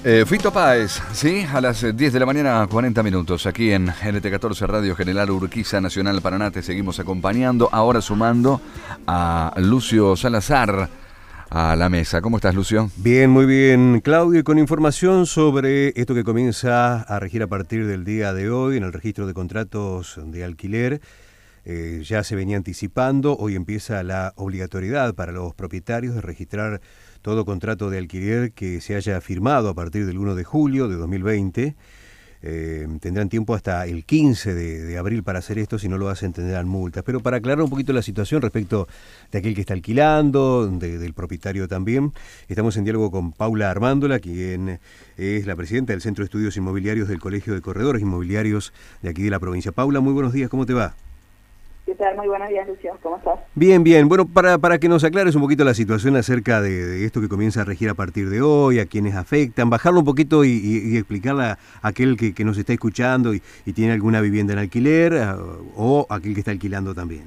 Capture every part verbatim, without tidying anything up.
Eh, Fito Páez, ¿sí? A las diez de la mañana, cuarenta minutos, aquí en N T catorce Radio General Urquiza, Nacional Paraná. Te seguimos acompañando, ahora sumando a Lucio Salazar a la mesa. ¿Cómo estás, Lucio? Bien, muy bien, Claudio, y con información sobre esto que comienza a regir a partir del día de hoy en el registro de contratos de alquiler. Eh, ya se venía anticipando, hoy empieza la obligatoriedad para los propietarios de registrar todo contrato de alquiler que se haya firmado a partir del primero de julio de dos mil veinte. Eh, tendrán tiempo hasta el quince de, de abril para hacer esto, si no lo hacen tendrán multas. Pero para aclarar un poquito la situación respecto de aquel que está alquilando, de, del propietario también, estamos en diálogo con Paula Armándola, quien es la presidenta del Centro de Estudios Inmobiliarios del Colegio de Corredores Inmobiliarios de aquí de la provincia. Paula, muy buenos días, ¿cómo te va? ¿Qué tal? Muy buenos días, Lucio. ¿Cómo estás? Bien, bien. Bueno, para, para que nos aclares un poquito la situación acerca de, de esto que comienza a regir a partir de hoy, a quienes afectan, bajarlo un poquito y, y, y explicarle a aquel que, que nos está escuchando y, y tiene alguna vivienda en alquiler o aquel que está alquilando también.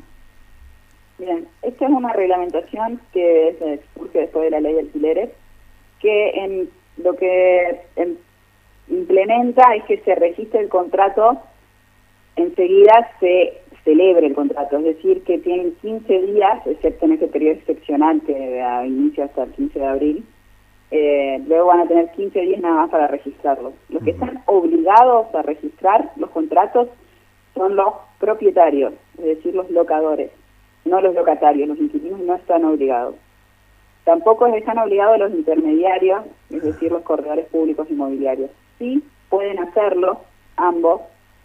Bien, esta es una reglamentación que se surge después de la ley de alquileres, que en lo que en, implementa es que se registre el contrato, enseguida se celebre el contrato, es decir, que tienen quince días, excepto en este periodo excepcional que inicia hasta el quince de abril, eh, luego van a tener quince días nada más para registrarlos. Los que están obligados a registrar los contratos son los propietarios, es decir, los locadores, no los locatarios, los inquilinos no están obligados. Tampoco están obligados los intermediarios, es decir, los corredores públicos inmobiliarios. Sí pueden hacerlo ambos.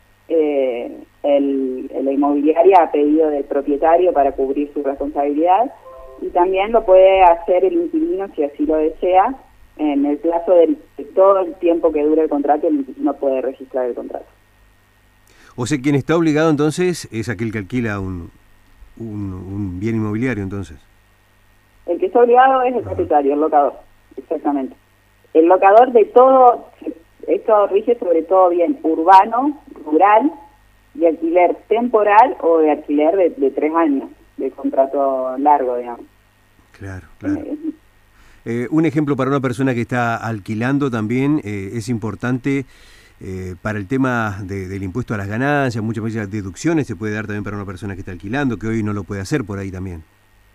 Eh, el, la inmobiliaria a pedido del propietario para cubrir su responsabilidad, y también lo puede hacer el inquilino si así lo desea. En el plazo de, de todo el tiempo que dure el contrato, el inquilino puede registrar el contrato. O sea, quien está obligado entonces es aquel que alquila un, un, un bien inmobiliario, entonces. El que está obligado es el propietario, el locador, exactamente. El locador de todo, esto rige sobre todo bien urbano, rural, de alquiler temporal o de alquiler de, de tres años, de contrato largo, digamos. Claro, claro. Eh, eh, un ejemplo para una persona que está alquilando también eh, es importante eh, para el tema de, del impuesto a las ganancias. Muchas veces deducciones se puede dar también para una persona que está alquilando, que hoy no lo puede hacer por ahí también.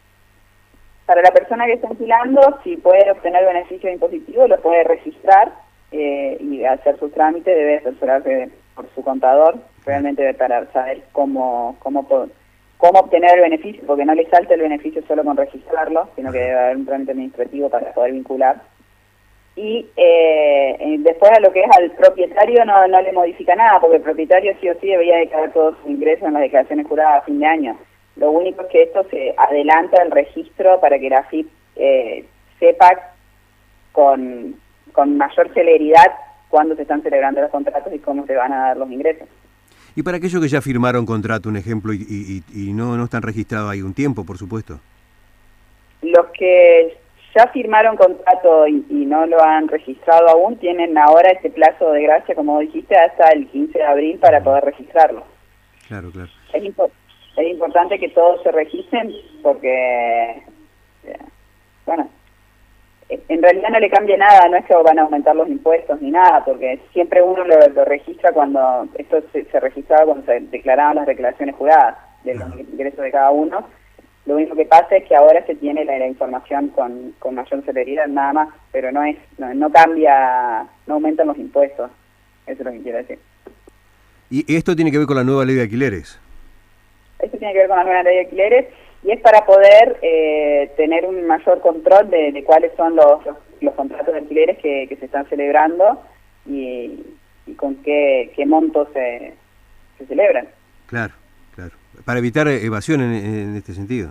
Para la persona que está alquilando, si puede obtener beneficio impositivo, lo puede registrar eh, y hacer su trámite, debe asesorarse por su contador, realmente para saber cómo, cómo, cómo obtener el beneficio, porque no le salta el beneficio solo con registrarlo, sino que debe haber un trámite administrativo para poder vincular. Y eh, después a lo que es al propietario no, no le modifica nada, porque el propietario sí o sí debería declarar todos sus ingresos en las declaraciones juradas a fin de año. Lo único es que esto se adelanta el registro para que la F I P eh, sepa con, con mayor celeridad cuándo se están celebrando los contratos y cómo se van a dar los ingresos. Y para aquellos que ya firmaron contrato, un ejemplo, y, y, y no, no están registrados ahí un tiempo, por supuesto. Los que ya firmaron contrato y, y no lo han registrado aún, tienen ahora este plazo de gracia, como dijiste, hasta el quince de abril para poder registrarlo. Claro, claro. Es, impo es importante que todos se registren porque, bueno, en realidad no le cambia nada, no es que van a aumentar los impuestos ni nada, porque siempre uno lo, lo registra cuando, esto se, se registraba cuando se declaraban las declaraciones juradas de los ingresos de cada uno. Lo único que pasa es que ahora se tiene la, la información con, con mayor celeridad nada más, pero no es no, no cambia, no aumentan los impuestos, eso es lo que quiero decir. ¿Y esto tiene que ver con la nueva ley de alquileres? Esto tiene que ver con la nueva ley de alquileres, y es para poder eh, tener un mayor control de, de cuáles son los, los, los contratos de alquileres que, que se están celebrando y, y con qué, qué montos se, se celebran. Claro, claro. Para evitar evasión en, en este sentido.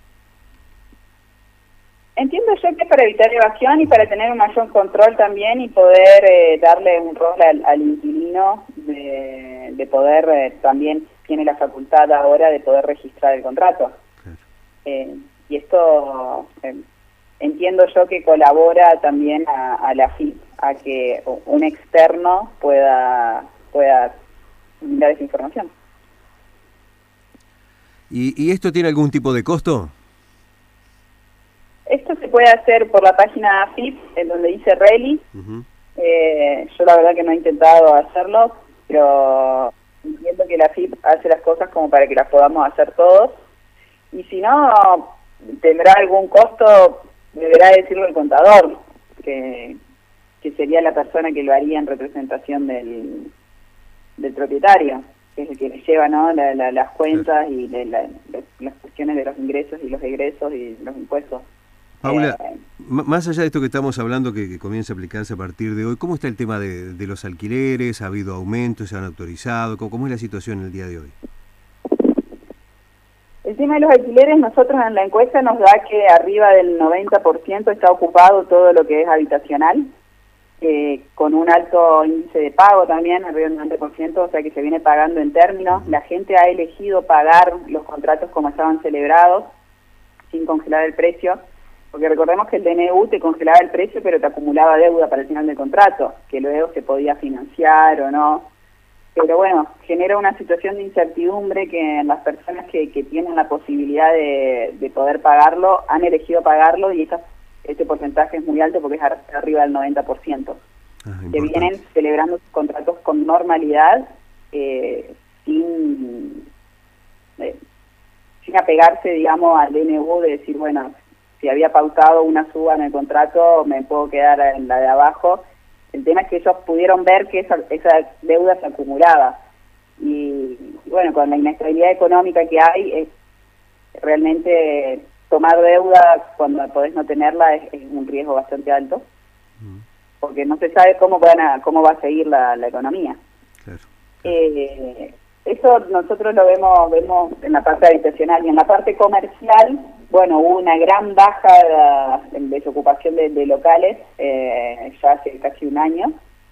Entiendo yo que es para evitar evasión y para tener un mayor control también y poder eh, darle un rol al, al inquilino de, de poder, eh, también tiene la facultad ahora de poder registrar el contrato. Eh, y esto eh, entiendo yo que colabora también a, a la F I P, a que un externo pueda pueda dar esa información. ¿Y, y esto tiene algún tipo de costo? Esto se puede hacer por la página F I P, en donde dice Reli, uh-huh. eh, Eh, yo la verdad que no he intentado hacerlo, pero entiendo que la F I P hace las cosas como para que las podamos hacer todos. Y si no, tendrá algún costo, deberá decirlo el contador, que, que sería la persona que lo haría en representación del, del propietario, que es el que le lleva, ¿no?, la, la, las cuentas y de la, de, las cuestiones de los ingresos y los egresos y los impuestos. Paula, eh, más allá de esto que estamos hablando, que, que comienza a aplicarse a partir de hoy, ¿cómo está el tema de, de los alquileres? ¿Ha habido aumentos? ¿Se han autorizado? ¿Cómo, cómo es la situación el día de hoy? El tema de los alquileres, nosotros en la encuesta nos da que arriba del noventa por ciento está ocupado todo lo que es habitacional, eh, con un alto índice de pago también, arriba del noventa por ciento, o sea que se viene pagando en términos. La gente ha elegido pagar los contratos como estaban celebrados, sin congelar el precio, porque recordemos que el D N U te congelaba el precio, pero te acumulaba deuda para el final del contrato, que luego se podía financiar o no. Pero bueno, genera una situación de incertidumbre que las personas que, que tienen la posibilidad de, de poder pagarlo han elegido pagarlo, y esta, este porcentaje es muy alto porque es ar, arriba del noventa por ciento. Ah, que vienen celebrando sus contratos con normalidad, eh, sin, eh, sin apegarse, digamos, al D N U de decir, bueno, si había pautado una suba en el contrato, me puedo quedar en la de abajo. El tema es que ellos pudieron ver que esa, esa deuda se acumulaba. Y, y bueno, con la inestabilidad económica que hay, es realmente tomar deuda cuando podés no tenerla es, es un riesgo bastante alto, mm. porque no se sabe cómo, van a, cómo va a seguir la, la economía. Claro, claro. Eh, eso nosotros lo vemos, vemos en la parte habitacional, y en la parte comercial, bueno, hubo una gran baja de, de desocupación de, de locales eh, ya hace casi un año,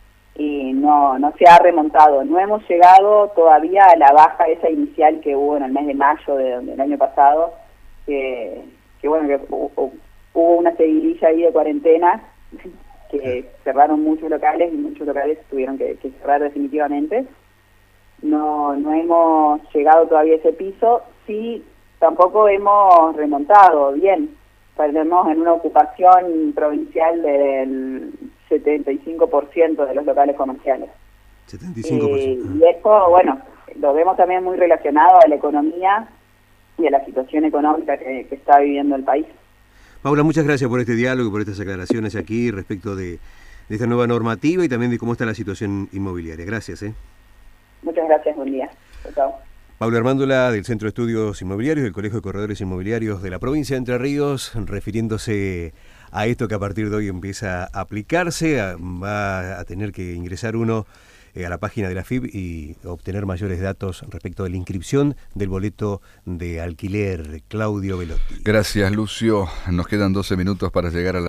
y no no se ha remontado. No hemos llegado todavía a la baja esa inicial que hubo en el mes de mayo de, del año pasado, que, que bueno, que hubo, hubo una seguidilla ahí de cuarentena, que cerraron muchos locales y muchos locales tuvieron que, que cerrar definitivamente. No, no hemos llegado todavía a ese piso. Sí, tampoco hemos remontado bien. Tenemos en una ocupación provincial del setenta y cinco por ciento de los locales comerciales. setenta y cinco por ciento. Eh, y esto, bueno, lo vemos también muy relacionado a la economía y a la situación económica que, que está viviendo el país. Paula, muchas gracias por este diálogo y por estas aclaraciones aquí respecto de, de esta nueva normativa y también de cómo está la situación inmobiliaria. Gracias. ¿eh? Muchas gracias, buen día. Chao. Paula Armándola, del Centro de Estudios Inmobiliarios del Colegio de Corredores Inmobiliarios de la provincia de Entre Ríos, refiriéndose a esto que a partir de hoy empieza a aplicarse. A, va a tener que ingresar uno eh, a la página de la F I B y obtener mayores datos respecto de la inscripción del boleto de alquiler. Claudio Velotti. Gracias, Lucio. Nos quedan doce minutos para llegar a la